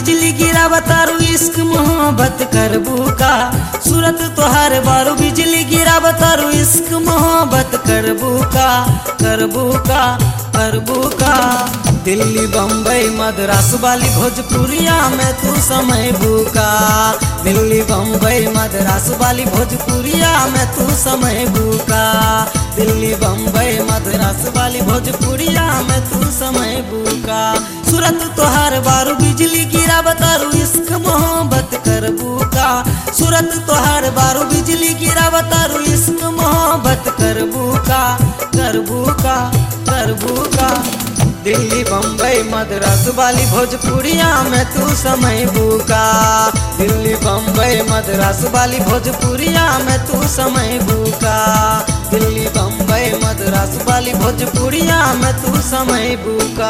बिजली गिरावा तारू इश्क मोहब्बत करबू का। सूरत तोहार बारू बिजली गिरावा तारू इश्क मोहब्बत करबू का, करबू का, करबू का। दिल्ली बम्बई मद्रास वाली भोजपुरिया में तू समय भूका। दिल्ली बम्बई मद्रास वाली भोजपुरिया में तू समय भूका। दिल्ली बम्बई मद्रास वाली भोजपुरिया में तू समय भूका। सूरत तोहार बारू बिजली गिरावा तारू इश्क मोहब्बत करबू का। सूरत तोहार बारू बिजली गिरावा तारू इश्क मोहब्बत करबू का, करबू का, करबू का। दिल्ली बम्बई मद्रास वाली भोजपुरिया में तू समय भूका। दिल्ली बम्बई मद्रास वाली भोजपुरिया में तू समय भूका। दिल्ली बम्बई मद्रास वाली भोजपुरिया में तू समय भूका।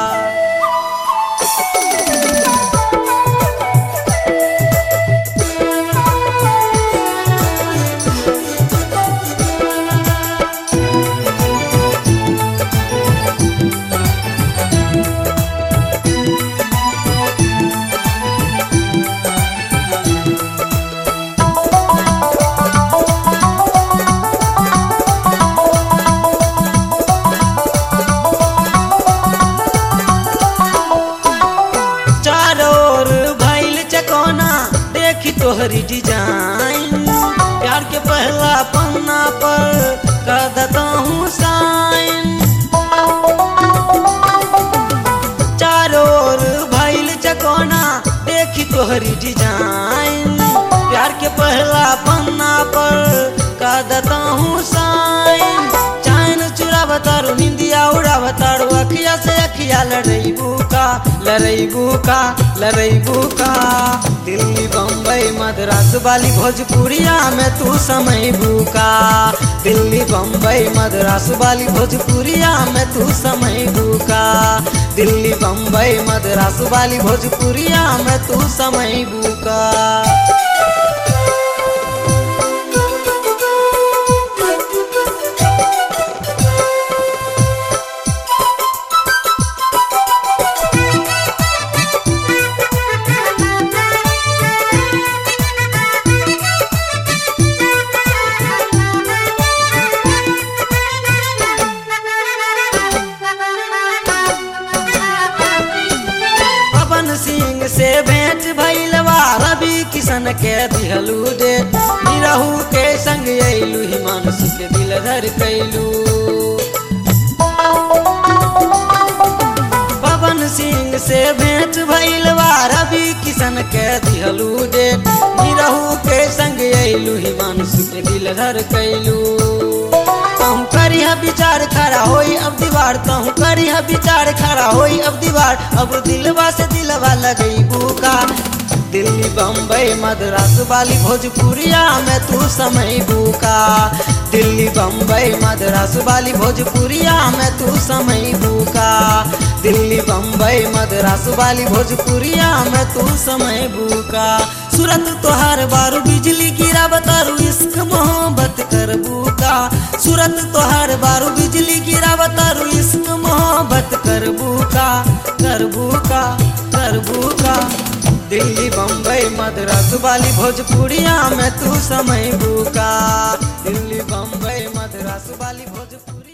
तोहरी डिजाइन प्यार के पहला पन्ना पर कर देता हूँ साइन। चारों ओर भइल चकोना देखी तोहरी डिजाइन प्यार के पहला पन्ना पर कर देता हूँ साइन। चैन चुरावा तारू निंदिया उड़ावा तारू अखिया से अखिया लड़ाईबू का, लड़ाईबू का, लड़ाईबू का। दिल्ली बम्बई मद्रास वाली भोजपुरिया में तू समय भूका। दिल्ली बम्बई मद्रास वाली भोजपुरिया में तू समय भूका। दिल्ली बम्बई मद्रास वाली भोजपुरिया में तू समय भूका। सिंह से भेंट भइलवा रवि किशन के दिहलू दे। निरहू के संग अइलू हिमांशु के दिल धर कैलू। पवन सिंह से भेंट भइलवा रवि किशन के दिहलू दे। निरहू के संग अइलू हिमांशु के दिल धर कैलू। तहु करिहा विचार खड़ा होई अब दीवार, तहु करिहा विचार खड़ा होई अब दीवार। अब दिलवा से दिलवा लगईबू का। दिल्ली बम्बई मद्रास वाली भोजपुरिया में तू समय भूका। दिल्ली बम्बई मद्रास वाली भोजपुरिया में तू समय भूका। दिल्ली बम्बई मद्रास वाली भोजपुरिया में तू समय भूका। सूरत तोहार बारू बिजली गिरावा तारू इश्क मोहब्बत करबू का। सूरत तोहार बारू बिजली गिरावा तारू इश्क मोहब्बत करबू का, करबू का, करबू का। दिल्ली बम्बई मद्रास वाली भोजपुरिया में तू समय भूका। दिल्ली बम्बई मद्रास वाली भोजपुरी